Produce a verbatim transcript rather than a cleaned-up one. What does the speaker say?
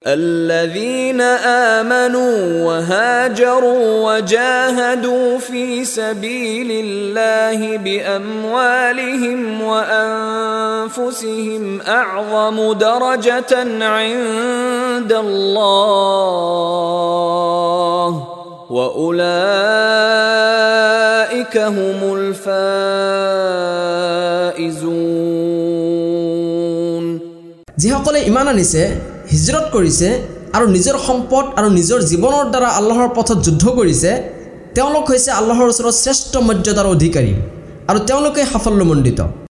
الذين آمنوا وهاجروا وجاهدوا في سبيل الله بأموالهم وأنفسهم أعظم درجة عند الله وأولئك هم الفائزون যিসকলে ঈমান আনিছে হিজৰত কৰিছে আৰু নিজৰ সম্পদ আৰু নিজৰ জীৱনৰ দ্বাৰা আল্লাহৰ পথত যুদ্ধ কৰিছে তেওঁলোক হৈছে আল্লাহৰ ওচৰত শ্ৰেষ্ঠ মৰ্যাদাৰ অধিকাৰী আৰু তেওঁলোকে সাফল্যমণ্ডিত